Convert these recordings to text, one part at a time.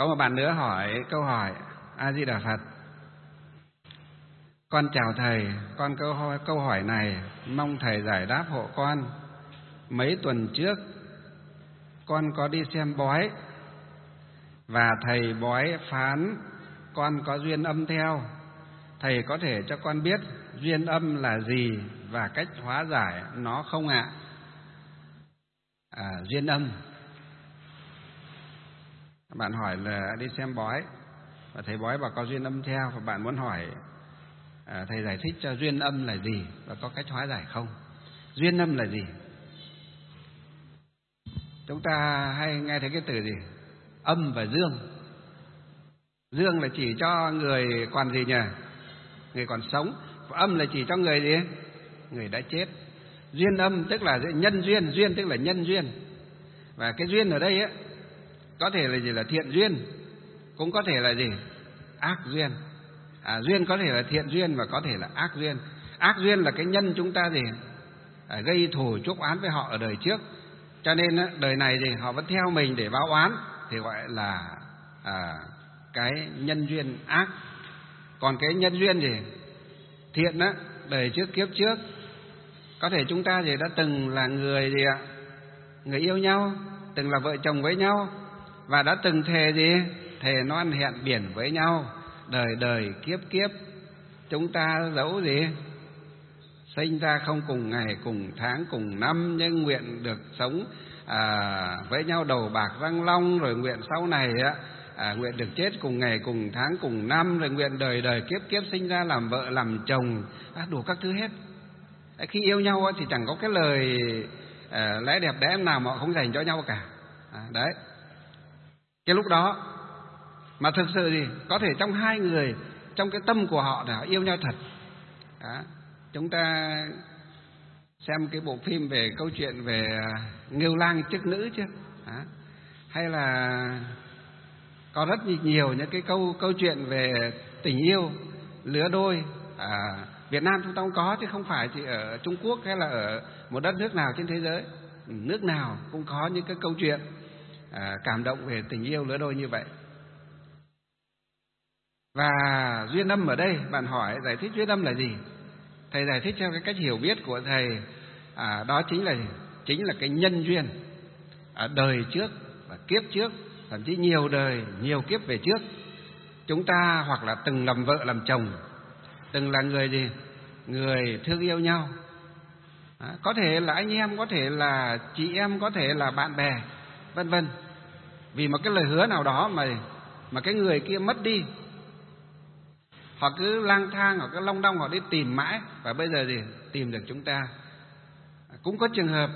Có một bạn nữa hỏi câu hỏi: A Di Đà Phật, con chào thầy, con câu hỏi này mong thầy giải đáp hộ con. Mấy tuần trước con có đi xem bói và thầy bói phán con có duyên âm theo. Thầy có thể cho con biết duyên âm là gì và cách hóa giải nó không ạ? Duyên âm, bạn hỏi là đi xem bói và thầy bói bảo có duyên âm theo, và bạn muốn hỏi thầy giải thích cho duyên âm là gì và có cách hóa giải không. Duyên âm là gì? Chúng ta hay nghe thấy cái từ gì? Âm và dương. Dương là chỉ cho người còn gì nhỉ? Người còn sống. Âm là chỉ cho người gì? Người đã chết. Duyên âm tức là nhân duyên, duyên tức là nhân duyên. Và cái duyên ở đây ấy, có thể là gì? Là thiện duyên, cũng có thể là gì? Ác duyên. Duyên có thể là thiện duyên và có thể là ác duyên. Ác duyên là cái nhân chúng ta gì? Gây thù chuốc oán với họ ở đời trước, cho nên đời này thì họ vẫn theo mình để báo oán, thì gọi là cái nhân duyên ác. Còn cái nhân duyên gì? Thiện á, đời trước kiếp trước, có thể chúng ta thì đã từng là người gì ạ? Người yêu nhau, từng là vợ chồng với nhau, và đã từng thề gì? Thề non hẹn biển với nhau. Đời đời kiếp kiếp chúng ta dẫu gì? Sinh ra không cùng ngày, cùng tháng, cùng năm, nhưng nguyện được sống với nhau đầu bạc răng long, rồi nguyện sau này nguyện được chết cùng ngày, cùng tháng, cùng năm, rồi nguyện đời đời kiếp kiếp sinh ra làm vợ làm chồng, đủ các thứ hết. Khi yêu nhau thì chẳng có cái lời lẽ đẹp đẽ nào mà họ không dành cho nhau cả. Đấy. Cái lúc đó mà thực sự gì? Có thể trong hai người, trong cái tâm của họ là họ yêu nhau thật. Chúng ta xem cái bộ phim về câu chuyện về Ngưu Lang Chức Nữ chứ? Hay là có rất nhiều những cái câu chuyện về tình yêu lứa đôi. Việt Nam chúng ta cũng có, chứ không phải chỉ ở Trung Quốc hay là ở một đất nước nào trên thế giới. Nước nào cũng có những cái câu chuyện cảm động về tình yêu lứa đôi như vậy. Và duyên âm ở đây, bạn hỏi giải thích duyên âm là gì? Thầy giải thích theo cái cách hiểu biết của thầy, đó chính là cái nhân duyên ở đời trước và kiếp trước, thậm chí nhiều đời, nhiều kiếp về trước. Chúng ta hoặc là từng làm vợ làm chồng, từng là người gì? Người thương yêu nhau. Có thể là anh em, có thể là chị em, có thể là bạn bè, vân vân. Vì một cái lời hứa nào đó mà cái người kia mất đi, họ cứ lang thang, họ cứ long đong, họ đi tìm mãi, và bây giờ gì? Tìm được chúng ta. Cũng có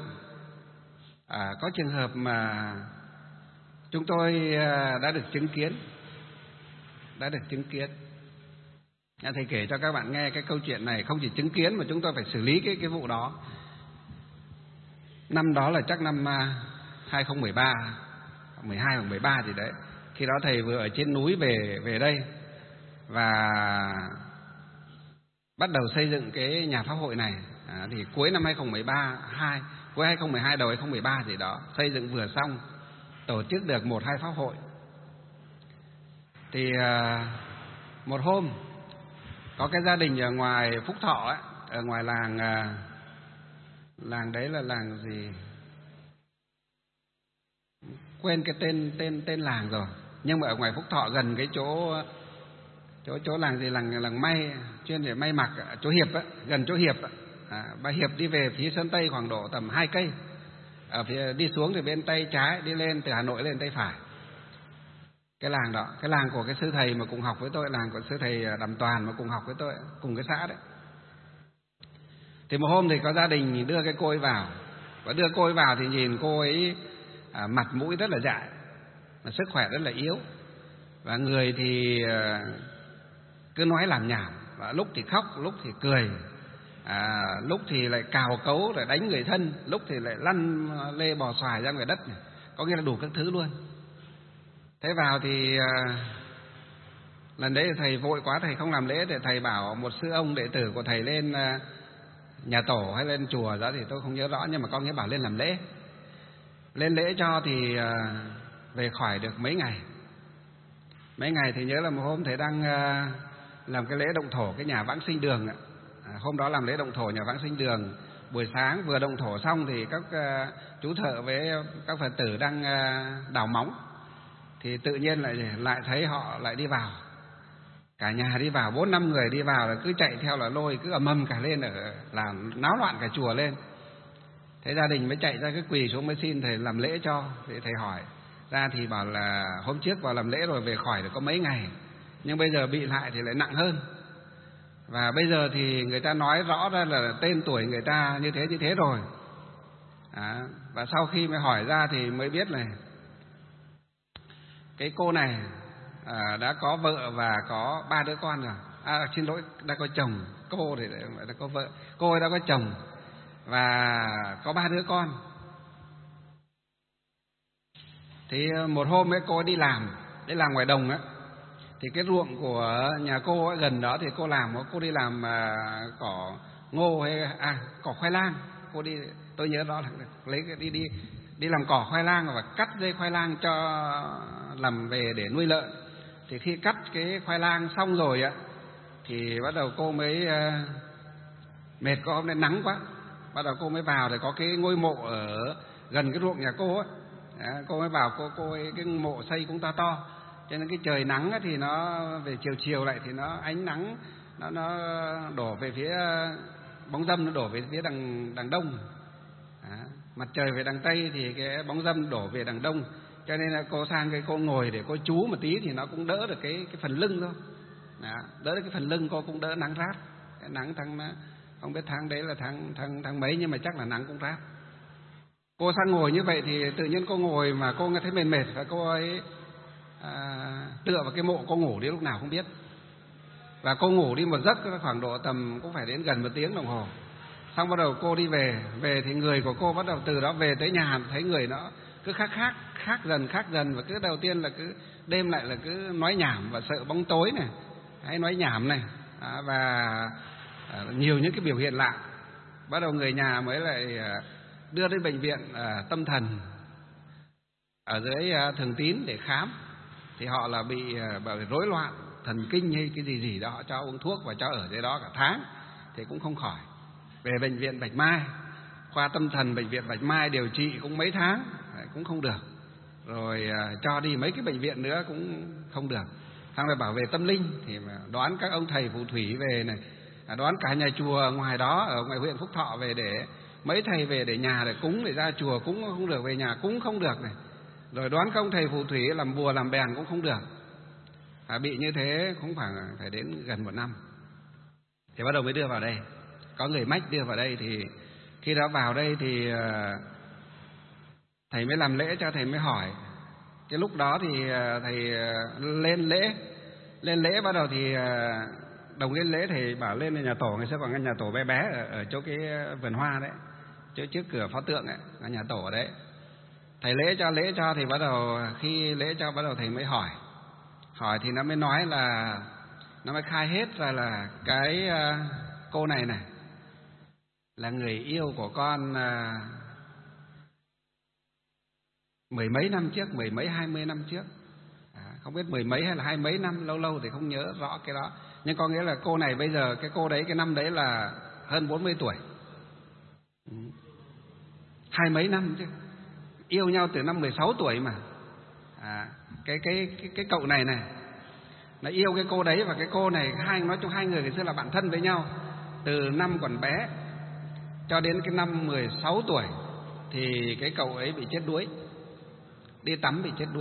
trường hợp mà chúng tôi đã được chứng kiến. Thầy kể cho các bạn nghe cái câu chuyện này, không chỉ chứng kiến mà chúng tôi phải xử lý cái vụ đó. Năm đó là chắc năm 2013, 12 hoặc 13 gì đấy. Khi đó thầy vừa ở trên núi về đây và bắt đầu xây dựng cái nhà pháp hội này. Thì cuối năm 2013, cuối 2012 đầu 2013 gì đó, xây dựng vừa xong, tổ chức được 1-2 pháp hội. Thì một hôm có cái gia đình ở ngoài Phúc Thọ ấy, ở ngoài làng đấy là làng gì? Quên cái tên làng rồi. Nhưng mà ở ngoài Phúc Thọ, gần cái chỗ làng gì, làng may, chuyên để may mặc, chỗ Hiệp á, gần chỗ Hiệp á. Bà Hiệp đi về phía Sơn Tây khoảng độ tầm 2 cây. Ở phía đi xuống thì bên tay trái, đi lên từ Hà Nội lên tay phải. Cái làng đó, cái làng của cái sư thầy mà cùng học với tôi, làng của sư thầy Đàm Toàn mà cùng học với tôi, cùng cái xã đấy. Thì một hôm thì có gia đình đưa cái cô ấy vào, và đưa cô ấy vào thì nhìn cô ấy mặt mũi rất là dại, mà sức khỏe rất là yếu, và người thì cứ nói làm nhảm, và lúc thì khóc, lúc thì cười, lúc thì lại cào cấu rồi đánh người thân, lúc thì lại lăn lê bò xoài ra ngoài đất này. Có nghĩa là đủ các thứ luôn. Thế vào thì lần đấy thầy vội quá, thầy không làm lễ, thì thầy bảo một sư ông đệ tử của thầy lên nhà tổ hay lên chùa đó thì tôi không nhớ rõ, nhưng mà có nghĩa bảo lên làm lễ. Lên lễ cho thì về khỏi được mấy ngày. Mấy ngày thì nhớ là một hôm thầy đang làm cái lễ động thổ cái nhà vãng sinh đường ạ. Hôm đó làm lễ động thổ nhà vãng sinh đường, buổi sáng vừa động thổ xong thì các chú thợ với các Phật tử đang đào móng, thì tự nhiên lại thấy họ lại đi vào, cả nhà đi vào, 4-5 người đi vào là cứ chạy theo là lôi, cứ ầm ầm cả lên, làm náo loạn cả chùa lên. Thế gia đình mới chạy ra, cái quỳ xuống mới xin thầy làm lễ cho. Thì thầy hỏi ra thì bảo là hôm trước vào làm lễ rồi, về khỏi được có mấy ngày, nhưng bây giờ bị lại thì lại nặng hơn. Và bây giờ thì người ta nói rõ ra là tên tuổi người ta như thế rồi. Và sau khi mới hỏi ra thì mới biết là cái cô này đã có vợ và có 3 đứa con rồi. Xin lỗi, đã có chồng. Cô thì đã có vợ, cô ấy đã có chồng và có 3 đứa con. Thì một hôm ấy cô ấy đi làm ngoài đồng á, thì cái ruộng của nhà cô ấy gần đó thì cô đi làm cỏ ngô hay cỏ khoai lang. Cô đi, tôi nhớ đó là lấy đi làm cỏ khoai lang và cắt dây khoai lang cho làm về để nuôi lợn. Thì khi cắt cái khoai lang xong rồi á thì bắt đầu cô mới mệt, có hôm nay nắng quá, bắt đầu cô mới vào, thì có cái ngôi mộ ở gần cái ruộng nhà cô ấy. Cô mới vào, cô ấy, cái mộ xây cũng to, cho nên cái trời nắng ấy, thì nó về chiều lại thì nó ánh nắng nó đổ về phía bóng râm, nó đổ về phía đằng đông. Mặt trời về đằng tây thì cái bóng râm đổ về đằng đông, cho nên là cô sang cái cô ngồi để cô chú một tí thì nó cũng đỡ được cái phần lưng thôi. Đỡ được cái phần lưng, cô cũng đỡ nắng rát. Cái nắng không biết tháng đấy là tháng mấy, nhưng mà chắc là nắng cũng rát. Cô sang ngồi như vậy thì tự nhiên cô ngồi mà cô nghe thấy mệt, và cô ấy tựa vào cái mộ, cô ngủ đi lúc nào không biết. Và cô ngủ đi một giấc khoảng độ tầm cũng phải đến gần 1 tiếng đồng hồ. Xong bắt đầu cô đi về thì người của cô bắt đầu từ đó về tới nhà thấy người nó cứ khác dần, và cứ đầu tiên là cứ đêm lại là cứ nói nhảm và sợ bóng tối này, hay nói nhảm này, và nhiều những cái biểu hiện lạ. Bắt đầu người nhà mới lại đưa đến bệnh viện tâm thần ở dưới Thường Tín để khám. Thì họ là bị rối loạn thần kinh hay cái gì đó, họ cho uống thuốc và cho ở dưới đó cả tháng thì cũng không khỏi. Về bệnh viện Bạch Mai, khoa tâm thần bệnh viện Bạch Mai điều trị cũng mấy tháng cũng không được, rồi cho đi mấy cái bệnh viện nữa cũng không được. Xong rồi bảo về tâm linh thì đoán các ông thầy phù thủy về này, đoán cả nhà chùa ngoài đó ở ngoài huyện Phúc Thọ về, để mấy thầy về để nhà để cúng, để ra chùa cúng không được, về nhà cúng không được này, rồi đoán các ông thầy phù thủy làm bùa làm bèn cũng không được. Bị như thế cũng phải đến gần 1 năm thì bắt đầu mới đưa vào đây. Có người mách đưa vào đây, thì khi đã vào đây thì thầy mới làm lễ cho, thầy mới hỏi. Cái lúc đó thì thầy lên lễ bắt đầu thì đồng lên lễ, thầy bảo lên nhà tổ. Ngày xưa còn cái nhà tổ bé bé ở chỗ cái vườn hoa đấy, chỗ trước cửa pho tượng ấy, là nhà tổ ở đấy. Thầy lễ cho thì bắt đầu khi lễ cho bắt đầu thầy mới hỏi thì nó mới nói là nó mới khai hết ra là cái cô này là người yêu của con mười mấy năm trước, 20 năm trước, không biết 10 mấy hay là 20 mấy năm, lâu thì không nhớ rõ cái đó. Nhưng có nghĩa là cô này bây giờ, cái cô đấy cái năm đấy là hơn 40 tuổi, 20 mấy năm chứ, yêu nhau từ năm 16 tuổi mà. Cái cậu này nó yêu cái cô đấy, và cái cô này nói chung hai người ngày xưa là bạn thân với nhau từ năm còn bé cho đến cái năm 16 tuổi thì cái cậu ấy bị chết đuối, đi tắm bị chết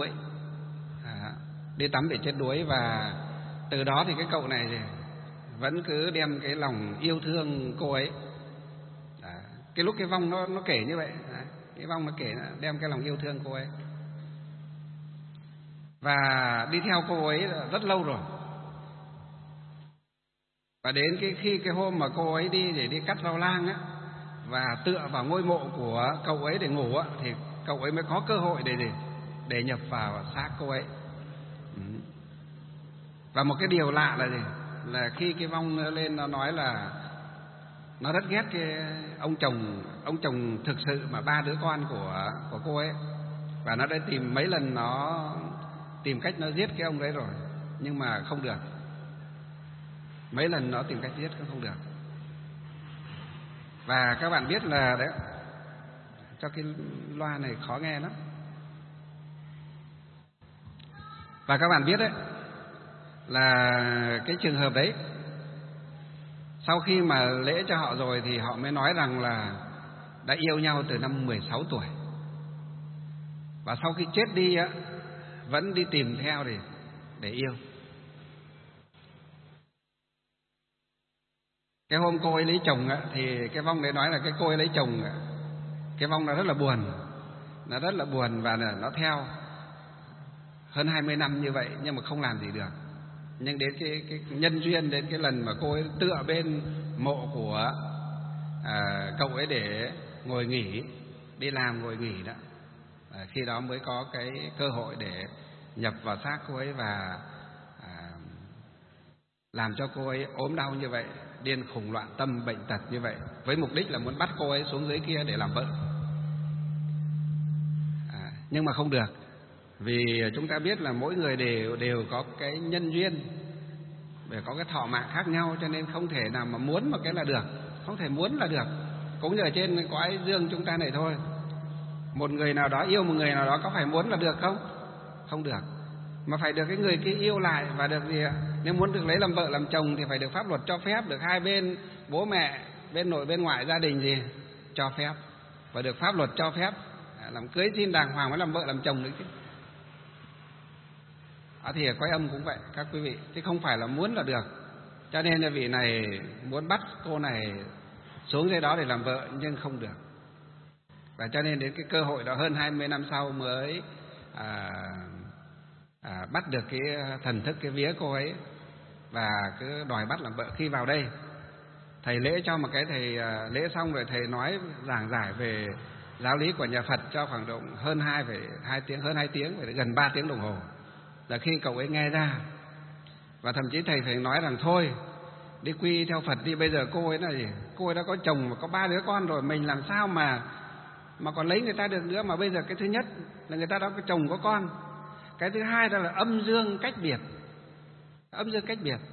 đuối. Và từ đó thì cái cậu này thì vẫn cứ đem cái lòng yêu thương cô ấy. Cái lúc cái vong nó kể như vậy, cái vong nó kể đem cái lòng yêu thương cô ấy và đi theo cô ấy rất lâu rồi. Và đến khi cái hôm mà cô ấy đi để đi cắt rau lang á, và tựa vào ngôi mộ của cậu ấy để ngủ á, thì cậu ấy mới có cơ hội để nhập vào xác cô ấy. Và một cái điều lạ là gì? Là khi cái vong lên nó nói là nó rất ghét cái ông chồng thực sự mà 3 đứa con của cô ấy, và nó đã tìm mấy lần, nó tìm cách nó giết cái ông đấy rồi. nhưng mà không được. Mấy lần nó tìm cách giết cũng không được. Và các bạn biết là đấy, cho cái loa này khó nghe lắm. Và các bạn biết đấy là cái trường hợp đấy, sau khi mà lễ cho họ rồi thì họ mới nói rằng là đã yêu nhau từ năm 16 tuổi. Và sau khi chết đi á, vẫn đi tìm theo để yêu. Cái hôm cô ấy lấy chồng á, thì cái vong đấy nói là cái cô ấy lấy chồng, cái vong nó rất là buồn. Nó rất là buồn và nó theo hơn 20 năm như vậy nhưng mà không làm gì được. Nhưng đến cái nhân duyên, đến cái lần mà cô ấy tựa bên mộ của cậu ấy để ngồi nghỉ, đi làm ngồi nghỉ đó, khi đó mới có cái cơ hội để nhập vào xác cô ấy và làm cho cô ấy ốm đau như vậy, điên khùng loạn tâm, bệnh tật như vậy, với mục đích là muốn bắt cô ấy xuống dưới kia để làm vợ. Nhưng mà không được, vì chúng ta biết là mỗi người đều có cái nhân duyên, để có cái thọ mạng khác nhau, cho nên không thể nào mà muốn một cái là được, không thể muốn là được. Cũng như ở trên cõi dương chúng ta này thôi, một người nào đó yêu một người nào đó có phải muốn là được không? Không được, mà phải được cái người kia yêu lại và được gì ạ? Nếu muốn được lấy làm vợ làm chồng thì phải được pháp luật cho phép, được hai bên bố mẹ, bên nội bên ngoại gia đình gì cho phép, và được pháp luật cho phép làm cưới xin đàng hoàng mới làm vợ làm chồng được chứ. Thì ở cõi âm cũng vậy các quý vị, chứ không phải là muốn là được. Cho nên là vị này muốn bắt cô này xuống dưới đó để làm vợ nhưng không được. Và cho nên đến cái cơ hội đó hơn 20 năm sau mới bắt được cái thần thức cái vía cô ấy và cứ đòi bắt làm vợ. Khi vào đây thầy lễ cho một cái, thầy lễ xong rồi thầy nói giảng giải về giáo lý của nhà Phật cho khoảng độ hơn 2 tiếng, hơn 2 tiếng, phải gần 3 tiếng đồng hồ. Là khi cậu ấy nghe ra, và thậm chí thầy phải nói rằng thôi đi quy theo Phật đi, bây giờ cô ấy là gì? Cô ấy đã có chồng và có 3 đứa con rồi, mình làm sao mà còn lấy người ta được nữa. Mà bây giờ cái thứ nhất là người ta đã có chồng có con, cái thứ hai đó là âm dương cách biệt. Âm dương cách biệt,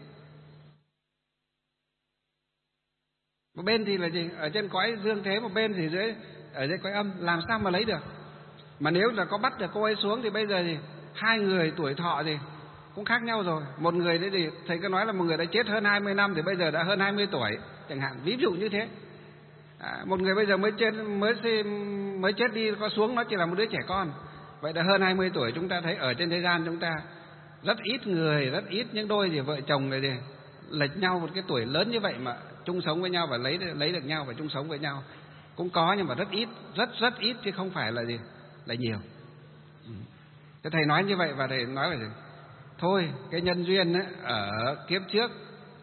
một bên thì là gì? Ở trên cõi dương thế, một bên thì ở dưới cõi âm, làm sao mà lấy được. Mà nếu là có bắt được cô ấy xuống thì bây giờ thì hai người tuổi thọ thì cũng khác nhau rồi. Một người đấy thì thầy cứ nói là một người đã chết hơn 20 năm thì bây giờ đã hơn 20 tuổi chẳng hạn, ví dụ như thế. Một người bây giờ mới chết đi, có xuống nó chỉ là một đứa trẻ con. Vậy đã hơn 20 tuổi. Chúng ta thấy ở trên thế gian chúng ta rất ít người, rất ít những đôi thì vợ chồng này thì lệch nhau một cái tuổi lớn như vậy mà chung sống với nhau và lấy được nhau và chung sống với nhau. Cũng có nhưng mà rất ít, rất ít, chứ không phải là gì là nhiều. Thế thầy nói như vậy và thầy nói là gì? Thôi cái nhân duyên ấy, ở kiếp trước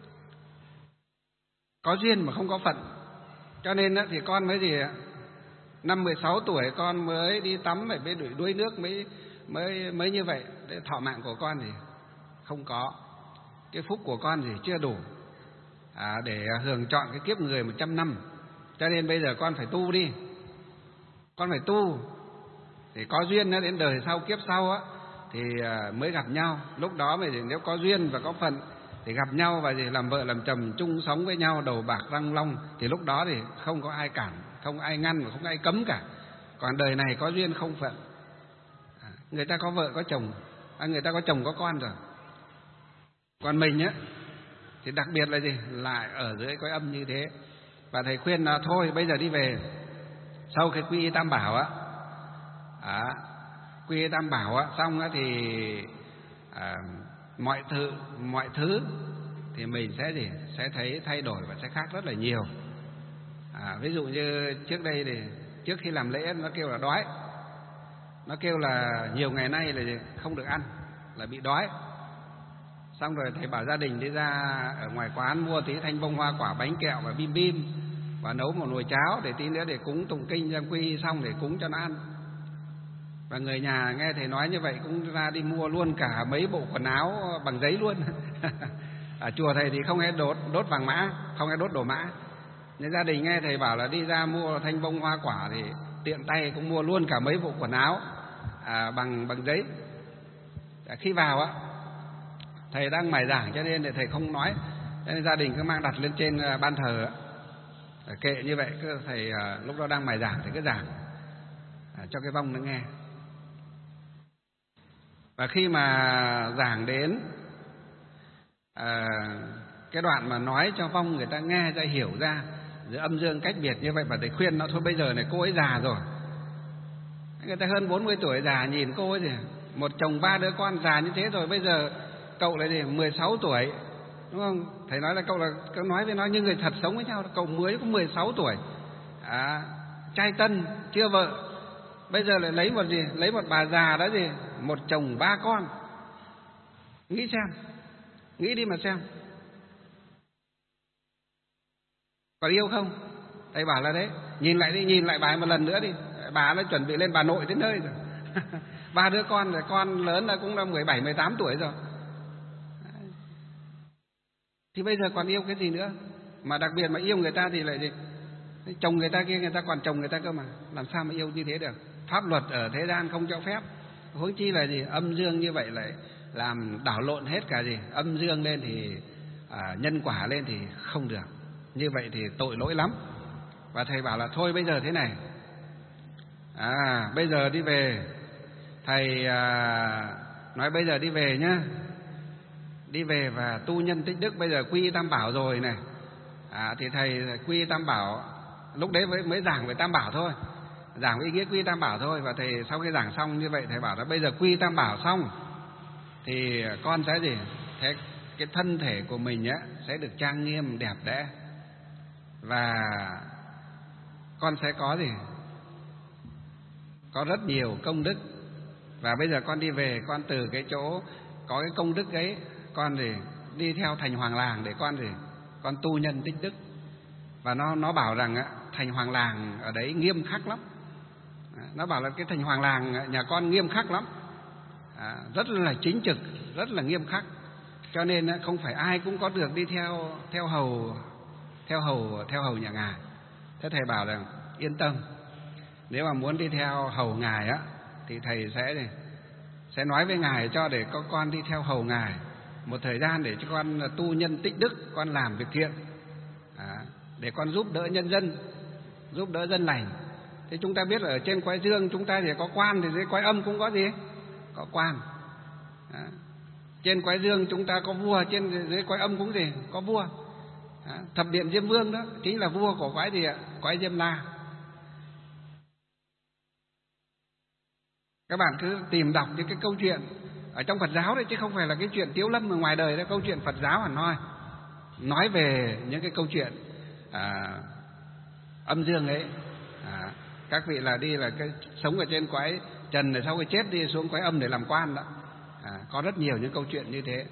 có duyên mà không có phận, cho nên ấy, thì con mới gì năm 16 tuổi con mới đi tắm phải bên đuối nước mới như vậy. Để thọ mạng của con thì không có, cái phúc của con thì chưa đủ để hưởng trọn cái kiếp người 100 năm. Cho nên bây giờ con phải tu đi, con phải tu thì có duyên nó đến đời sau, kiếp sau á thì mới gặp nhau. Lúc đó mà nếu có duyên và có phận thì gặp nhau và thì làm vợ làm chồng chung sống với nhau, đầu bạc răng long, thì lúc đó thì không có ai cản, không ai ngăn và không ai cấm cả. Còn đời này có duyên không phận, người ta có vợ có chồng, người ta có chồng có con rồi. Còn mình á thì đặc biệt là gì? Lại ở dưới cõi âm như thế. Và thầy khuyên là thôi bây giờ đi về, sau cái quy y tam bảo á, quy y tam bảo á xong á thì mọi thứ thì mình sẽ thấy thay đổi và sẽ khác rất là nhiều. Ví dụ như trước đây thì trước khi làm lễ nó kêu là đói, nó kêu là nhiều ngày nay là không được ăn, là bị đói. Xong rồi thầy bảo gia đình đi ra ở ngoài quán mua tí thanh bông hoa quả, bánh kẹo và bim bim, và nấu một nồi cháo để tí nữa để cúng tụng kinh ra quy xong để cúng cho nó ăn. Và người nhà nghe thầy nói như vậy cũng ra đi mua luôn cả mấy bộ quần áo bằng giấy luôn. Ở chùa thầy thì không ai đốt vàng mã, không ai đốt đồ mã. Nhưng gia đình nghe thầy bảo là đi ra mua thanh bông hoa quả thì tiện tay cũng mua luôn cả mấy bộ quần áo bằng giấy. Khi vào á Thầy đang mải giảng cho nên thầy không nói, cho nên gia đình cứ mang đặt lên trên ban thờ, kệ như vậy. Cứ thầy lúc đó đang mải giảng thì cứ giảng cho cái vong nó nghe. Và khi mà giảng đến cái đoạn mà nói cho vong người ta nghe ra, hiểu ra giữa âm dương cách biệt như vậy, và thầy khuyên nó thôi bây giờ này cô ấy già rồi, người ta hơn 40 tuổi già, nhìn cô ấy thì một chồng 3 đứa con già như thế rồi, bây giờ cậu lại gì 16 tuổi, đúng không? Thầy nói là cậu nói với nó như người thật sống với nhau, cậu mới có 16 tuổi, trai tân chưa vợ, bây giờ lại lấy một bà già đó gì, một chồng 3 con. Nghĩ xem, nghĩ đi mà xem, còn yêu không? Thầy bảo là đấy, nhìn lại đi, nhìn lại bà một lần nữa đi, bà nó chuẩn bị lên bà nội đến nơi rồi. 3 đứa con rồi, con lớn là cũng đã 17, 18 tuổi rồi. Thì bây giờ còn yêu cái gì nữa? Mà đặc biệt mà yêu người ta thì lại gì? Chồng người ta kia, người ta còn chồng người ta cơ mà, làm sao mà yêu như thế được? Pháp luật ở thế gian không cho phép. Huống chi là gì? Âm dương như vậy lại làm đảo lộn hết cả gì? Âm dương lên thì nhân quả lên thì không được. Như vậy thì tội lỗi lắm. Và thầy bảo là thôi bây giờ thế này, bây giờ đi về. Thầy nói bây giờ đi về nhá, đi về và tu nhân tích đức. Bây giờ quy y Tam Bảo rồi này, thì thầy quy y Tam Bảo. Lúc đấy mới giảng về Tam Bảo thôi, giảng ý nghĩa quy y Tam Bảo thôi. Và thầy sau khi giảng xong như vậy, thầy bảo là bây giờ quy y Tam Bảo xong thì con sẽ gì? Thế cái thân thể của mình á sẽ được trang nghiêm đẹp đẽ, và con sẽ có gì? Có rất nhiều công đức. Và bây giờ con đi về, con từ cái chỗ có cái công đức ấy, con thì đi theo thành hoàng làng để con gì? Con tu nhân tích đức. Và nó bảo rằng thành hoàng làng ở đấy nghiêm khắc lắm. Nó bảo là cái thành hoàng làng nhà con nghiêm khắc lắm, rất là chính trực, rất là nghiêm khắc. Cho nên không phải ai cũng có được đi theo hầu nhà ngài. Thế thầy bảo rằng yên tâm, nếu mà muốn đi theo hầu ngài á thì thầy sẽ nói với ngài cho để có con đi theo hầu ngài một thời gian để cho con tu nhân tích đức, con làm việc thiện, để con giúp đỡ nhân dân, giúp đỡ dân lành. Thế chúng ta biết ở trên Quái Dương chúng ta thì có quan, thì dưới Quái Âm cũng có gì? Có quan. Trên Quái Dương chúng ta có vua, trên dưới Quái Âm cũng gì? Có vua. Thập điện Diêm Vương đó chính là vua của quái gì ạ? Quái Diêm La. Các bạn cứ tìm đọc những cái câu chuyện ở trong Phật giáo đấy, chứ không phải là cái chuyện Tiếu Lâm ở ngoài đời đó. Câu chuyện Phật giáo hẳn hoi nói về những cái câu chuyện âm dương ấy. Các vị là đi là cái sống ở trên quái trần, rồi sau khi chết đi xuống quái âm để làm quan đó. Có rất nhiều những câu chuyện như thế.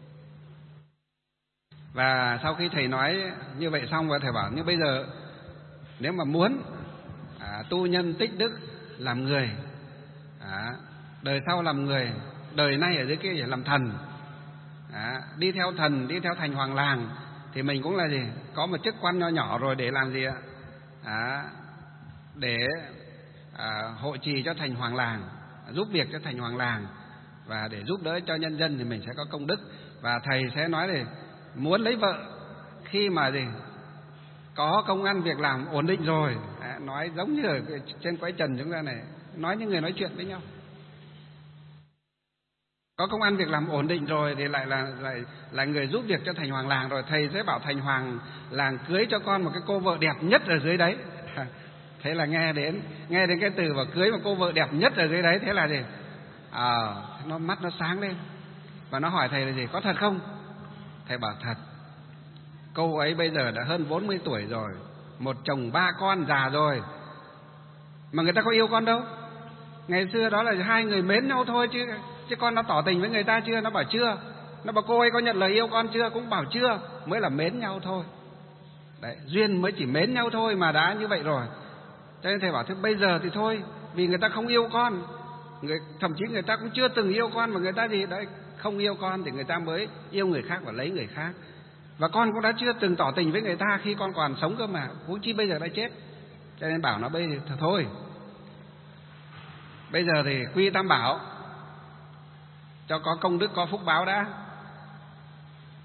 Và sau khi thầy nói như vậy xong, và thầy bảo như bây giờ nếu mà muốn tu nhân tích đức, làm người, đời sau làm người, đời nay ở dưới kia làm thần, đi theo thần, đi theo thành hoàng làng, thì mình cũng là gì? Có một chức quan nho nhỏ rồi để làm gì ạ? Để hộ trì cho thành hoàng làng, giúp việc cho thành hoàng làng, và để giúp đỡ cho nhân dân thì mình sẽ có công đức. Và thầy sẽ nói là muốn lấy vợ khi mà gì? Có công ăn việc làm ổn định rồi. Nói giống như ở trên Quái Trần chúng ta này, nói như người nói chuyện với nhau. Có công ăn việc làm ổn định rồi thì lại là người giúp việc cho thành hoàng làng rồi. Thầy sẽ bảo thành hoàng làng cưới cho con một cái cô vợ đẹp nhất ở dưới đấy. Thế là nghe đến cái từ và cưới một cô vợ đẹp nhất ở dưới đấy, thế là gì? Nó mắt nó sáng lên. Và nó hỏi thầy là gì? Có thật không? Thầy bảo thật. Cô ấy bây giờ đã hơn 40 tuổi rồi, một chồng 3 con già rồi, mà người ta có yêu con đâu. Ngày xưa đó là hai người mến nhau thôi chứ con nó tỏ tình với người ta chưa? Nó bảo chưa. Nó bảo cô ấy có nhận lời yêu con chưa? Cũng bảo chưa. Mới là mến nhau thôi. Đấy, duyên mới chỉ mến nhau thôi mà đã như vậy rồi. Cho nên thầy bảo thế bây giờ thì thôi, vì người ta không yêu con, thậm chí người ta cũng chưa từng yêu con, mà người ta gì đấy không yêu con thì người ta mới yêu người khác và lấy người khác. Và con cũng đã chưa từng tỏ tình với người ta khi con còn sống cơ mà, huống chi bây giờ đã chết. Cho nên bảo nó bây giờ thôi, bây giờ thì quy Tam Bảo cho có công đức, có phúc báo đã.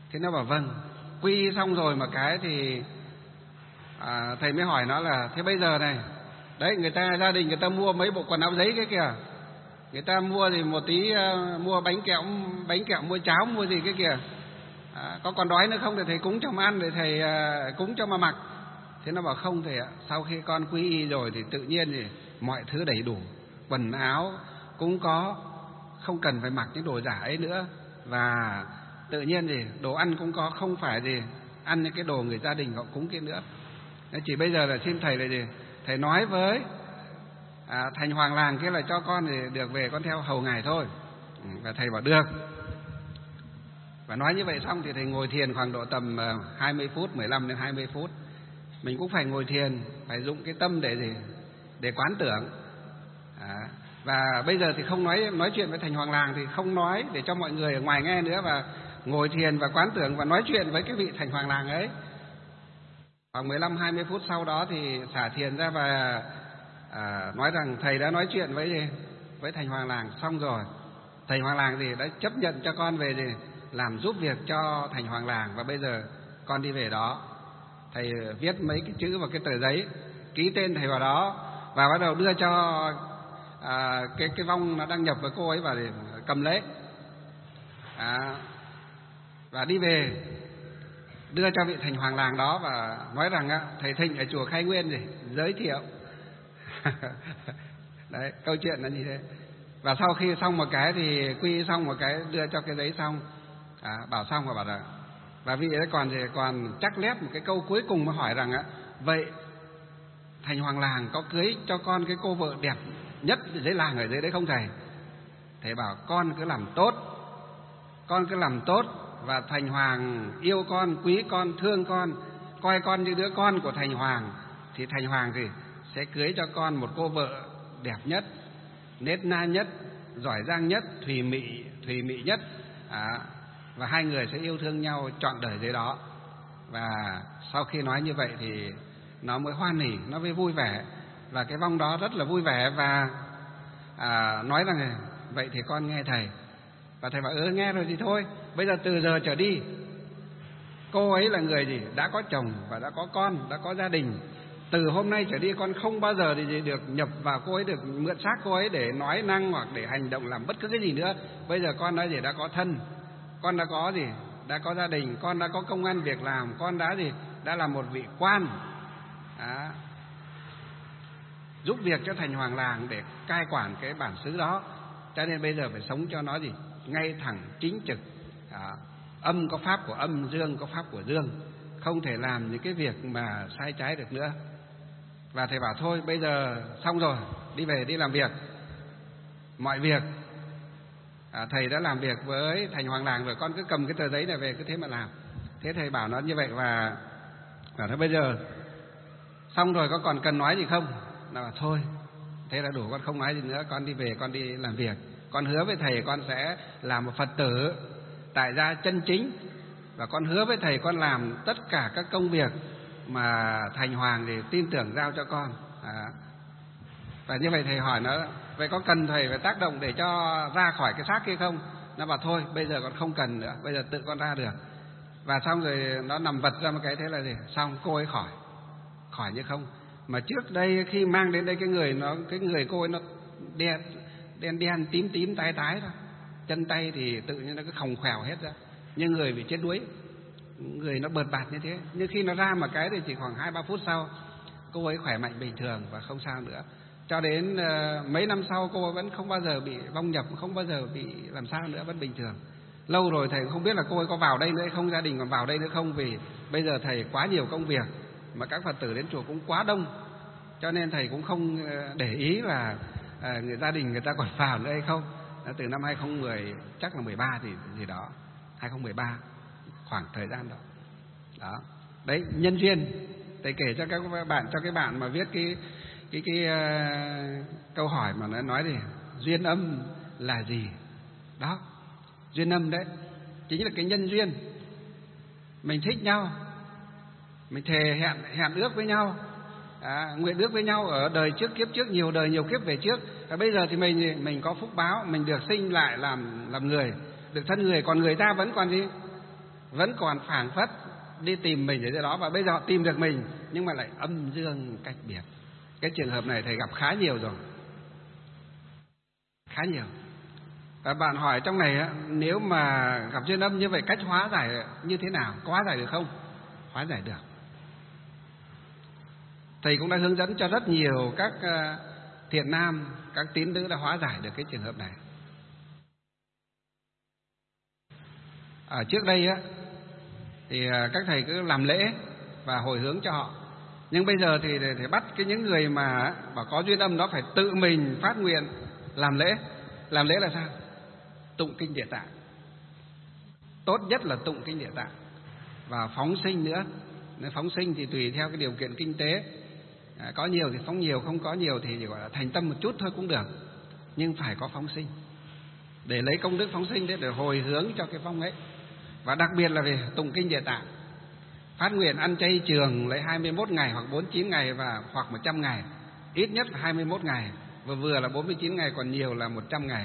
Thế nó bảo vâng. Quy y xong rồi mà cái thì thầy mới hỏi nó là thế bây giờ này, đấy, người ta gia đình người ta mua mấy bộ quần áo giấy cái kìa, người ta mua thì một tí mua bánh kẹo, mua cháo, mua gì cái kìa, có còn đói nữa không thì thầy cúng cho mà ăn, để thầy cúng cho mà mặc. Thế nó bảo không thầy ạ, sau khi con quy y rồi thì tự nhiên thì mọi thứ đầy đủ, quần áo cũng có, không cần phải mặc những đồ giả ấy nữa, và tự nhiên thì đồ ăn cũng có, không phải gì ăn những cái đồ người gia đình họ cúng kia nữa. Chỉ bây giờ là xin thầy là gì, thầy nói với thành hoàng làng kia là cho con thì được về con theo hầu ngài thôi. Và thầy bảo được. Và nói như vậy xong thì thầy ngồi thiền khoảng độ tầm 20 phút, 15 đến 20 phút. Mình cũng phải ngồi thiền, phải dụng cái tâm để gì, để quán tưởng. Và bây giờ thì không nói chuyện với thành hoàng làng, thì không nói để cho mọi người ở ngoài nghe nữa, và ngồi thiền và quán tưởng và nói chuyện với cái vị thành hoàng làng ấy. Khoảng 15-20 phút sau đó thì xả thiền ra và nói rằng thầy đã nói chuyện với thành hoàng làng xong rồi. Thành hoàng làng thì đã chấp nhận cho con về thì làm giúp việc cho thành hoàng làng, và bây giờ con đi về đó. Thầy viết mấy cái chữ vào cái tờ giấy, ký tên thầy vào đó, và bắt đầu đưa cho cái vong nó đang nhập với cô ấy, và để cầm lấy và đi về, đưa cho vị thành hoàng làng đó và nói rằng thầy Thịnh ở chùa Khai Nguyên gì giới thiệu. Đấy, câu chuyện là như thế. Và sau khi xong một cái thì quy xong một cái, đưa cho cái giấy xong, bảo xong và bảo rằng, và vị ấy còn chắc lép một cái câu cuối cùng mà hỏi rằng vậy thành hoàng làng có cưới cho con cái cô vợ đẹp nhất dưới làng ở dưới đấy không thầy? Thầy bảo con cứ làm tốt, con cứ làm tốt, và thành hoàng yêu con, quý con, thương con, coi con như đứa con của thành hoàng, thì thành hoàng thì sẽ cưới cho con một cô vợ đẹp nhất, nết na nhất, giỏi giang nhất, thùy mị nhất, và hai người sẽ yêu thương nhau trọn đời dưới đó. Và sau khi nói như vậy thì nó mới hoan hỉ, nó mới vui vẻ, và cái vong đó rất là vui vẻ và nói rằng vậy thì con nghe thầy. Và thầy bảo nghe rồi thì thôi, bây giờ từ giờ trở đi cô ấy là người gì đã có chồng và đã có con, đã có gia đình. Từ hôm nay trở đi con không bao giờ thì được nhập vào cô ấy, được mượn xác cô ấy để nói năng hoặc để hành động làm bất cứ cái gì nữa. Bây giờ con đã gì, đã có thân, con đã có gì, đã có gia đình, con đã có công ăn việc làm, con đã gì, đã là một vị quan, giúp việc cho thành hoàng làng để cai quản cái bản xứ đó. Cho nên bây giờ phải sống cho nó gì, ngay thẳng chính trực. Âm có pháp của âm, dương có pháp của dương, không thể làm những cái việc mà sai trái được nữa. Và thầy bảo thôi bây giờ xong rồi, đi về đi làm việc. Mọi việc thầy đã làm việc với thành hoàng làng rồi, con cứ cầm cái tờ giấy này về cứ thế mà làm. Thế thầy bảo nó như vậy, và bảo thôi bây giờ xong rồi, có còn cần nói gì không? Nó bảo thôi thế là đủ, con không nói gì nữa, con đi về, con đi làm việc. Con hứa với thầy con sẽ làm một Phật tử tại gia chân chính, và con hứa với thầy con làm tất cả các công việc mà thành hoàng thì tin tưởng giao cho con. Và như vậy thầy hỏi nó, vậy có cần thầy phải tác động để cho ra khỏi cái xác kia không? Nó bảo thôi bây giờ con không cần nữa, bây giờ tự con ra được. Và xong rồi nó nằm vật ra một cái, thế là gì, xong cô ấy khỏi như không. Mà trước đây khi mang đến đây cái người cô ấy nó đen tím tái thôi, chân tay thì tự nhiên nó cứ khòng khèo hết ra, như người bị chết đuối, người nó bợt bạt như thế. Nhưng khi nó ra một cái thì chỉ khoảng 2-3 phút sau cô ấy khỏe mạnh bình thường và không sao nữa. Cho đến mấy năm sau cô ấy vẫn không bao giờ bị vong nhập, không bao giờ bị làm sao nữa, vẫn bình thường. Lâu rồi thầy không biết là cô ấy có vào đây nữa không, gia đình còn vào đây nữa không, vì bây giờ thầy quá nhiều công việc mà các Phật tử đến chùa cũng quá đông, cho nên thầy cũng không để ý là người gia đình người ta còn vào nữa hay không. Từ năm 2010 chắc là 13 thì gì đó, 2013 khoảng thời gian đó. Đó. Đấy, nhân duyên. Thầy kể cho các bạn, cho cái bạn mà viết cái câu hỏi mà nó nói thì duyên âm là gì? Đó. Duyên âm đấy chính là cái nhân duyên. Mình thích nhau, mình thề hẹn ước với nhau, nguyện ước với nhau ở đời trước kiếp trước, nhiều đời nhiều kiếp về trước. Và bây giờ thì mình có phúc báo, mình được sinh lại làm người, được thân người, còn người ta vẫn còn gì? vẫn còn phảng phất đi tìm mình ở dưới đó, và bây giờ họ tìm được mình nhưng mà lại âm dương cách biệt. Cái trường hợp này thầy gặp khá nhiều rồi, khá nhiều. Và bạn hỏi trong này á, nếu mà gặp duyên âm như vậy cách hóa giải như thế nào? Có hóa giải được không? Hóa giải được. Thầy cũng đã hướng dẫn cho rất nhiều các thiện nam, các tín nữ đã hóa giải được cái trường hợp này. Ở trước đây á thì các thầy cứ làm lễ và hồi hướng cho họ. Nhưng bây giờ thì để bắt những người mà bảo có duyên âm đó phải tự mình phát nguyện làm lễ. Làm lễ là sao? Tụng kinh Địa Tạng. Tốt nhất là tụng kinh Địa Tạng và phóng sinh nữa. Nếu phóng sinh thì tùy theo cái điều kiện kinh tế, có nhiều thì phóng nhiều, không có nhiều thì chỉ gọi là thành tâm một chút thôi cũng được, nhưng phải có phóng sinh để lấy công đức phóng sinh để hồi hướng cho cái vong ấy. Và đặc biệt là về tụng kinh Địa Tạng, phát nguyện ăn chay trường lấy 21 ngày hoặc 49 ngày và hoặc 100 ngày, ít nhất là 21 ngày, vừa là 49 ngày, còn nhiều là 100 ngày.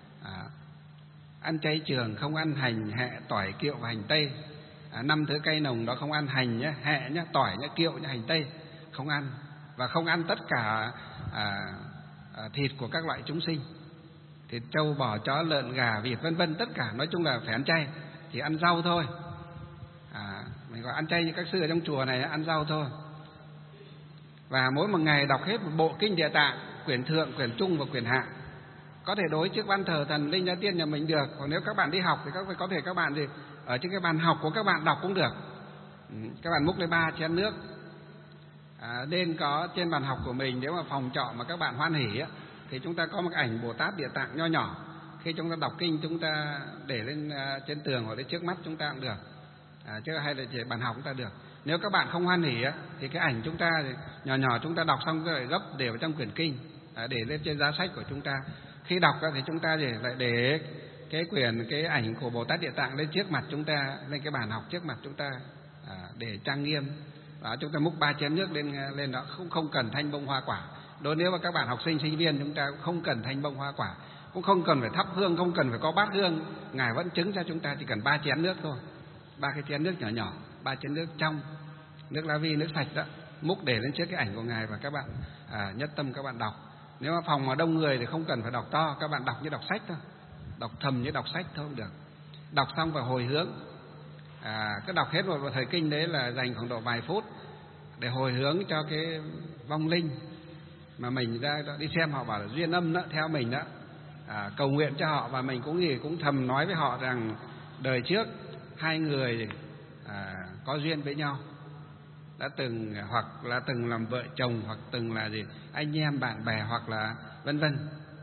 Ăn chay trường, không ăn hành, hẹ, tỏi, kiệu và hành tây. 5 thứ cây nồng đó không ăn hành nhé, hẹ nhé, tỏi nhé, kiệu nhé, hành tây không ăn, và không ăn tất cả thịt của các loại chúng sinh, thịt trâu, bò, chó, lợn, gà, vịt vân vân, tất cả nói chung là phải ăn chay, chỉ ăn rau thôi. Mình gọi ăn chay như các sư ở trong chùa này ăn rau thôi. Và mỗi một ngày đọc hết một bộ kinh Địa Tạng, quyển thượng, quyển trung và quyển hạ. Có thể đối trước ban thờ thần linh gia tiên nhà mình được. Còn nếu các bạn đi học thì có thể các bạn thì ở trên cái bàn học của các bạn đọc cũng được. Các bạn múc lấy 3 chén nước. Nên có trên bàn học của mình, nếu mà phòng trọ mà các bạn hoan hỉ á, thì chúng ta có một ảnh Bồ Tát Địa Tạng nho nhỏ. Khi chúng ta đọc kinh chúng ta để lên trên tường hoặc lên trước mắt chúng ta cũng được, chứ hay là chỉ bàn học chúng ta được. Nếu các bạn không hoan hỉ á, thì cái ảnh chúng ta thì nhỏ nhỏ chúng ta đọc xong rồi gấp để vào trong quyển kinh, để lên trên giá sách của chúng ta. Khi đọc thì chúng ta lại để cái ảnh của Bồ Tát Địa Tạng lên trước mặt chúng ta, lên cái bàn học trước mặt chúng ta, để trang nghiêm. Và chúng ta múc 3 chén nước lên đó, không cần thanh bông hoa quả. Nếu mà các bạn học sinh sinh viên chúng ta cũng không cần thanh bông hoa quả, cũng không cần phải thắp hương, không cần phải có bát hương. Ngài vẫn chứng cho chúng ta chỉ cần 3 chén nước thôi, 3 cái chén nước nhỏ nhỏ, 3 chén nước trong, nước lá vi, nước sạch đó, múc để lên trước cái ảnh của Ngài, và các bạn nhất tâm các bạn đọc. Nếu mà phòng mà đông người thì không cần phải đọc to, các bạn đọc như đọc sách thôi, đọc thầm như đọc sách thôi cũng được. Đọc xong và hồi hướng, cứ đọc hết một thời kinh đấy là dành khoảng độ vài phút để hồi hướng cho cái vong linh mà mình ra đi xem, họ bảo là duyên âm đó, theo mình đó, cầu nguyện cho họ. Và mình cũng thầm nói với họ rằng đời trước hai người có duyên với nhau, đã từng hoặc là từng làm vợ chồng, hoặc từng là anh em bạn bè, hoặc là vân vân,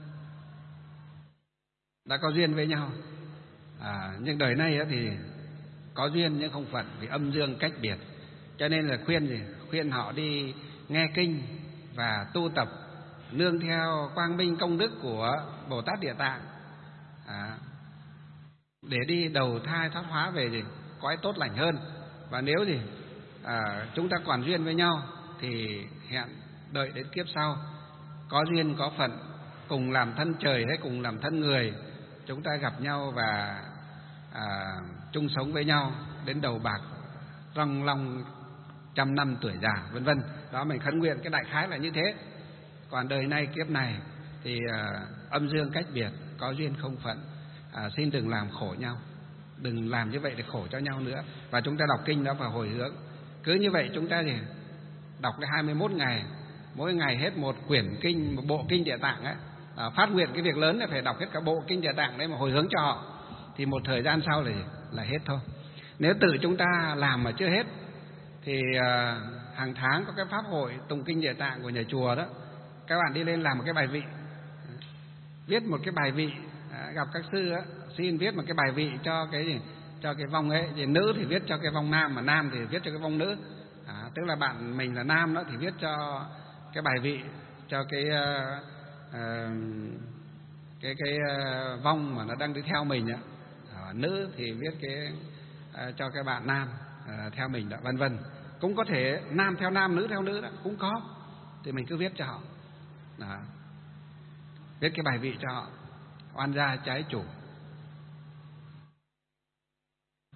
đã có duyên với nhau. Nhưng đời này thì có duyên nhưng không phận, vì âm dương cách biệt. Cho nên là khuyên họ đi nghe kinh và tu tập nương theo quang minh công đức của Bồ Tát Địa Tạng, để đi đầu thai thoát hóa về cõi tốt lành hơn. Và nếu chúng ta còn duyên với nhau thì hẹn đợi đến kiếp sau, có duyên có phận, cùng làm thân trời hay cùng làm thân người, chúng ta gặp nhau và chung sống với nhau đến đầu bạc răng long, 100 năm tuổi già, vân vân. Đó, mình khấn nguyện cái đại khái là như thế. Còn đời này kiếp này thì âm dương cách biệt, có duyên không phận, xin đừng làm khổ nhau, đừng làm như vậy để khổ cho nhau nữa. Và chúng ta đọc kinh đó và hồi hướng. Cứ như vậy chúng ta đọc cái 21 ngày, mỗi ngày hết một quyển kinh, một bộ kinh Địa Tạng ấy. Phát nguyện cái việc lớn là phải đọc hết cả bộ kinh Địa Tạng đấy mà hồi hướng cho họ, thì một thời gian sau là hết thôi. Nếu tự chúng ta làm mà chưa hết thì hàng tháng có cái pháp hội tụng kinh Địa Tạng của nhà chùa đó, các bạn đi lên làm một cái bài vị, viết một cái bài vị, gặp các sư á, xin viết một cái bài vị cho cái vong ấy. Thì nữ thì viết cho cái vong nam, mà nam thì viết cho cái vong nữ. Tức là bạn mình là nam đó thì viết cho cái bài vị cho cái vong mà nó đang đi theo mình á. Nữ thì viết cho cái bạn nam theo mình đó, vân vân. Cũng có thể nam theo nam, nữ theo nữ đó cũng có, thì mình cứ viết cho họ đó. Viết cái bài vị cho họ, oan gia trái chủ.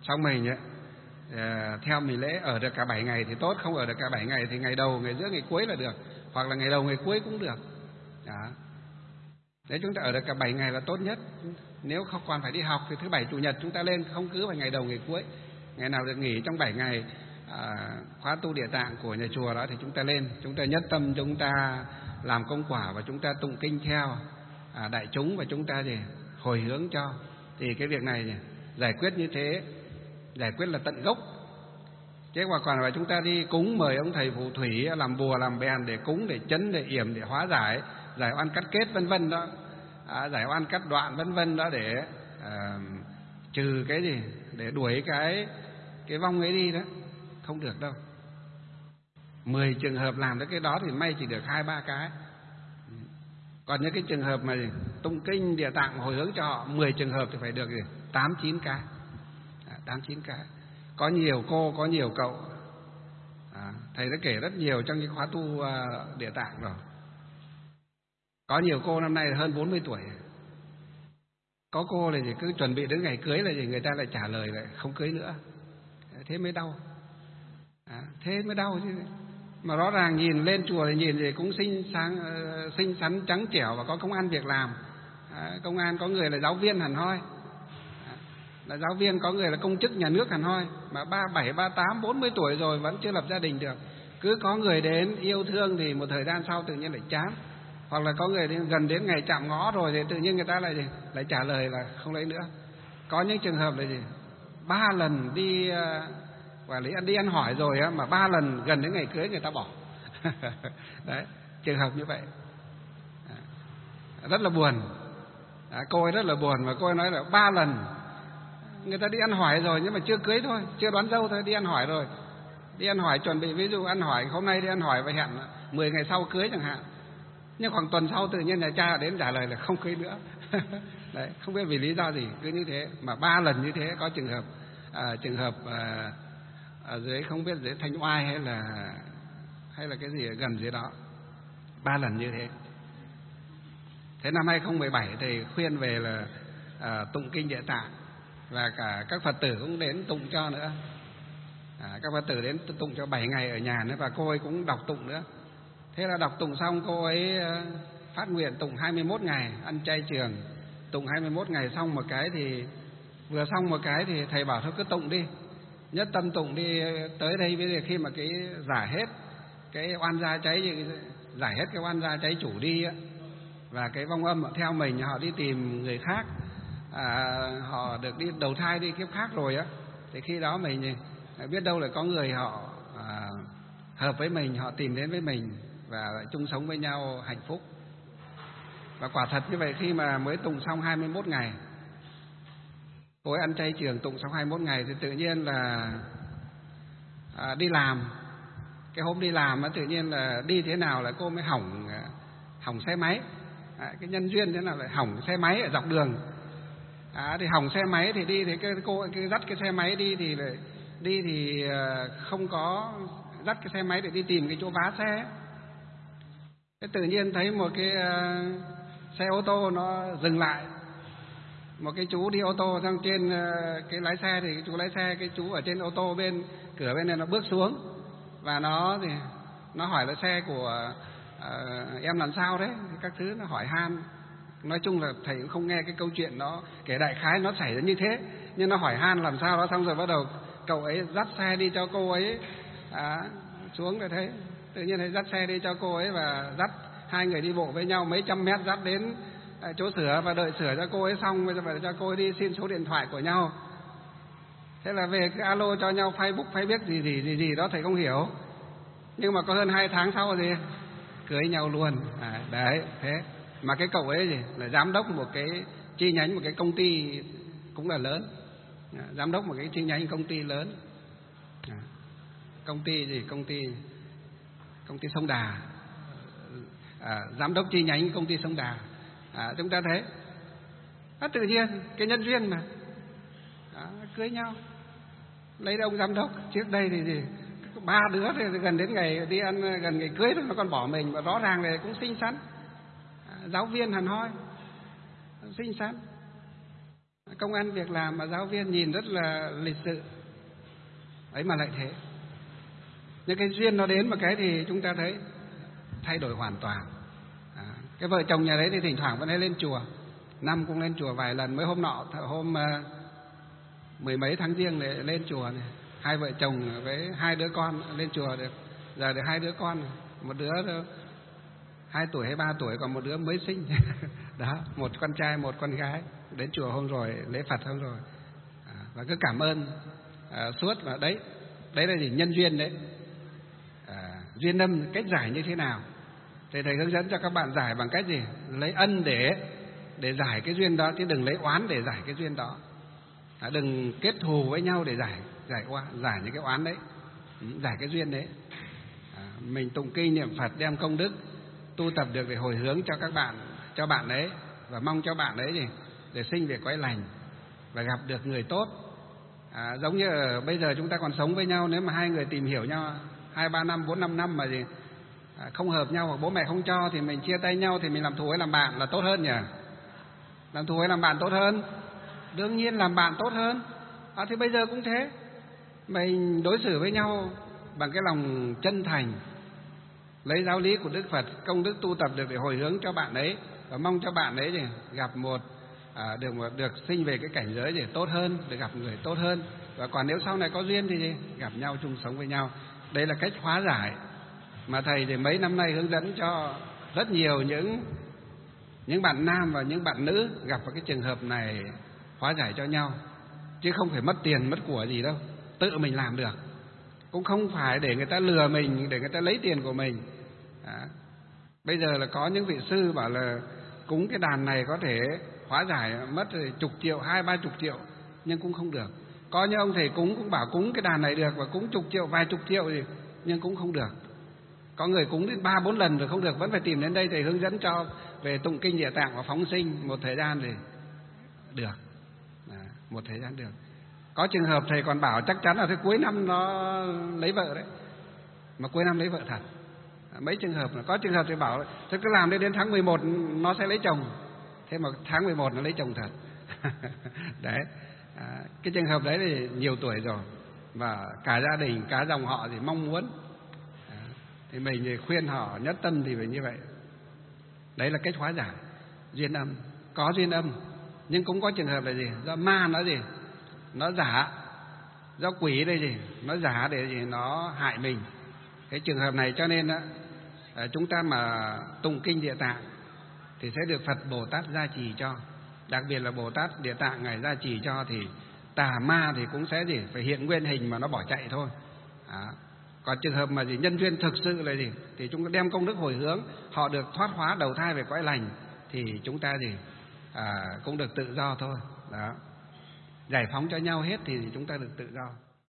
Xong mình ấy, theo mình lễ ở được cả 7 ngày thì tốt, không ở được cả 7 ngày thì ngày đầu, ngày giữa, ngày cuối là được, hoặc là ngày đầu, ngày cuối cũng được. Đó. Nếu chúng ta ở được cả 7 ngày là tốt nhất. Nếu không còn phải đi học thì thứ Bảy, Chủ nhật chúng ta lên, không cứ vào ngày đầu, ngày cuối. Ngày nào được nghỉ trong 7 ngày khóa tu Địa Tạng của nhà chùa đó thì chúng ta lên, chúng ta nhất tâm, chúng ta làm công quả và chúng ta tụng kinh theo đại chúng, và chúng ta thì hồi hướng cho. Thì cái việc này giải quyết như thế, giải quyết là tận gốc. Chứ mà còn là chúng ta đi cúng mời ông thầy phù thủy làm bùa làm bèn để cúng, để chấn, để yểm, để hóa giải, giải oan cắt kết vân vân đó, giải oan cắt đoạn vân vân đó, để trừ cái gì, để đuổi cái vong ấy đi đó, không được đâu. 10 trường hợp làm được cái đó thì may chỉ được 2-3 cái. Còn những cái trường hợp mà tụng kinh Địa Tạng hồi hướng cho họ 10 trường hợp thì phải được 8-9 cái. 8-9 cái. Có nhiều cô, có nhiều cậu. Thầy đã kể rất nhiều trong cái khóa tu Địa Tạng rồi. Có nhiều cô năm nay hơn 40 tuổi. Có cô là gì, cứ chuẩn bị đến ngày cưới là gì, người ta lại trả lời lại không cưới nữa. Thế mới đau. Thế mới đau chứ. Mà rõ ràng nhìn lên chùa thì nhìn thì cũng xinh xắn trắng trẻo và có công ăn việc làm. Công an, có người là giáo viên hẳn hoi, là giáo viên, có người là công chức nhà nước hẳn hoi, mà 37, 38, 40 tuổi rồi vẫn chưa lập gia đình được. Cứ có người đến yêu thương thì một thời gian sau tự nhiên lại chán. Hoặc là có người gần đến ngày chạm ngõ rồi thì tự nhiên người ta lại trả lời là không lấy nữa. Có những trường hợp là gì, 3 lần đi quản lý đi ăn hỏi rồi á, mà 3 lần gần đến ngày cưới người ta bỏ. Đấy, trường hợp như vậy rất là buồn. Cô ấy rất là buồn, và cô ấy nói là 3 lần người ta đi ăn hỏi rồi nhưng mà chưa cưới thôi, chưa đón dâu thôi, đi ăn hỏi rồi. Đi ăn hỏi chuẩn bị, ví dụ ăn hỏi hôm nay đi ăn hỏi và hẹn 10 ngày sau cưới chẳng hạn. Nhưng khoảng tuần sau tự nhiên nhà cha đến trả lời là không cưới nữa. Đấy, không biết vì lý do gì cứ như thế, mà 3 lần như thế. Có trường hợp ở dưới, không biết dưới Thanh Oai hay là cái gì ở gần dưới đó, 3 lần như thế. Thế năm 2017 thầy khuyên về là tụng kinh Địa Tạng, và cả các Phật tử cũng đến tụng cho nữa. Các Phật tử đến tụng cho 7 ngày ở nhà nữa, và cô ấy cũng đọc tụng nữa. Thế là đọc tụng xong cô ấy phát nguyện tụng 21 ngày, ăn chay trường. Tụng 21 ngày xong một cái thì, vừa xong một cái thì thầy bảo thôi cứ tụng đi, nhất tâm tụng đi. Tới đây bây giờ khi mà cái giải hết cái oan gia cháy, giải hết cái oan gia cháy chủ đi á, và cái vong âm theo mình họ đi tìm người khác, họ được đi đầu thai đi kiếp khác rồi á, thì khi đó mình biết đâu là có người họ hợp với mình, họ tìm đến với mình và chung sống với nhau hạnh phúc. Và quả thật như vậy, khi mà mới tụng xong 21 ngày, cô ấy ăn chay trường tụng xong 21 ngày thì tự nhiên là đi làm. Cái hôm đi làm tự nhiên là đi thế nào là cô mới hỏng xe máy. Cái nhân duyên thế nào lại hỏng xe máy ở dọc đường. Thì hỏng xe máy thì đi thì cô dắt cái xe máy đi thì không có dắt cái xe máy để đi tìm cái chỗ vá xe. Thế tự nhiên thấy một cái xe ô tô nó dừng lại. Một cái chú đi ô tô sang trên cái lái xe, thì cái chú lái xe, cái chú ở trên ô tô bên cửa bên này nó bước xuống, và nó hỏi là xe của em làm sao đấy, các thứ nó hỏi han. Nói chung là thầy cũng không nghe cái câu chuyện nó kể đại khái nó xảy ra như thế, nhưng nó hỏi han làm sao đó, xong rồi bắt đầu cậu ấy dắt xe đi cho cô ấy xuống. Rồi thấy tự nhiên thấy dắt xe đi cho cô ấy, và dắt hai người đi bộ với nhau mấy trăm mét, dắt đến chỗ sửa, và đợi sửa cho cô ấy xong bây giờ phải cho cô ấy đi xin số điện thoại của nhau. Thế là về cái alo cho nhau Facebook gì đó thầy không hiểu, nhưng mà có hơn 2 tháng sau gì cưới nhau luôn. Đấy, thế mà cái cậu ấy gì là giám đốc một cái chi nhánh một cái công ty cũng là lớn, giám đốc một cái chi nhánh công ty lớn. Công ty Sông Đà, giám đốc chi nhánh công ty Sông Đà. Chúng ta thấy tự nhiên cái nhân duyên mà cưới nhau, lấy ông giám đốc. Trước đây thì gì 3 đứa thì gần đến ngày đi ăn, gần ngày cưới thôi nó còn bỏ mình, và rõ ràng là cũng xinh xắn, giáo viên hẳn hoi, xinh xắn. công ăn việc làm mà giáo viên nhìn rất là lịch sự ấy mà lại thế. Những cái duyên nó đến một cái thì chúng ta thấy thay đổi hoàn toàn. Cái vợ chồng nhà đấy thì thỉnh thoảng vẫn hay lên chùa, năm cũng lên chùa vài lần. Mới hôm nọ, hôm mười mấy tháng Giêng này lên chùa này, hai vợ chồng với hai đứa con lên chùa được, giờ được hai đứa con, một đứa 2 tuổi hay 3 tuổi, còn một đứa mới sinh. Đó, một con trai một con gái, đến chùa hôm rồi, lễ Phật hôm rồi. Và cứ cảm ơn suốt. Và đấy là gì? Nhân duyên đấy. Duyên âm cách giải như thế nào thì thầy hướng dẫn cho các bạn giải bằng cách gì? Lấy ân để giải cái duyên đó, chứ đừng lấy oán để giải cái duyên đó. Đừng kết thù với nhau để giải những cái oán đấy, giải cái duyên đấy. Mình tụng kinh niệm Phật, đem công đức tu tập được để hồi hướng cho các bạn, cho bạn đấy, và mong cho bạn đấy gì để sinh về cõi lành và gặp được người tốt. Giống như bây giờ chúng ta còn sống với nhau, nếu mà hai người tìm hiểu nhau 2, 3 năm, 4, 5 năm mà gì không hợp nhau hoặc bố mẹ không cho thì mình chia tay nhau, thì mình làm thù hay làm bạn là tốt hơn nhỉ? Làm thù hay làm bạn tốt hơn? Đương nhiên làm bạn tốt hơn. Thì bây giờ cũng thế, mình đối xử với nhau bằng cái lòng chân thành, lấy giáo lý của Đức Phật, công đức tu tập được để hồi hướng cho bạn ấy, và mong cho bạn ấy gì gặp được sinh về cái cảnh giới gì tốt hơn, được gặp người tốt hơn. Và còn nếu sau này có duyên thì gì gặp nhau, chung sống với nhau. Đây là cách hóa giải mà thầy thì mấy năm nay hướng dẫn cho rất nhiều những bạn nam và những bạn nữ gặp vào cái trường hợp này, hóa giải cho nhau, chứ không phải mất tiền mất của gì đâu, tự mình làm được. Cũng không phải để người ta lừa mình, để người ta lấy tiền của mình. Bây giờ là có những vị sư bảo là cúng cái đàn này có thể hóa giải mất chục triệu, 20-30 triệu, nhưng cũng không được. Có những ông thầy cúng cũng bảo cúng cái đàn này được, và cúng chục triệu, vài chục triệu gì, nhưng cũng không được. Có người cúng đến 3-4 lần rồi không được, vẫn phải tìm đến đây thầy hướng dẫn cho về tụng kinh Địa Tạng và phóng sinh một thời gian thì được. Một thời gian được. Có trường hợp thầy còn bảo chắc chắn là tới cuối năm nó lấy vợ đấy, mà cuối năm lấy vợ thật. Mấy trường hợp là có trường hợp thì bảo thế cứ làm đến tháng 11 nó sẽ lấy chồng, thế mà tháng 11 nó lấy chồng thật. Đấy, cái trường hợp đấy thì nhiều tuổi rồi, và cả gia đình, cả dòng họ thì mong muốn, thì mình thì khuyên họ nhất tâm thì phải như vậy. Đấy là cách hóa giải duyên âm. Có duyên âm, nhưng cũng có trường hợp là gì? Do ma nó gì? Nó giả, do quỷ đây gì? Nó giả để gì? Nó hại mình. Cái trường hợp này cho nên chúng ta mà tụng kinh Địa Tạng thì sẽ được Phật Bồ Tát gia trì cho. Đặc biệt là Bồ Tát Địa Tạng Ngài gia trì cho thì tà ma thì cũng sẽ gì? Phải hiện nguyên hình mà nó bỏ chạy thôi. Còn trường hợp mà gì nhân duyên thực sự là gì? Thì chúng ta đem công đức hồi hướng, họ được thoát hóa đầu thai về cõi lành, thì chúng ta gì cũng được tự do thôi. Đó, giải phóng cho nhau hết thì chúng ta được tự do.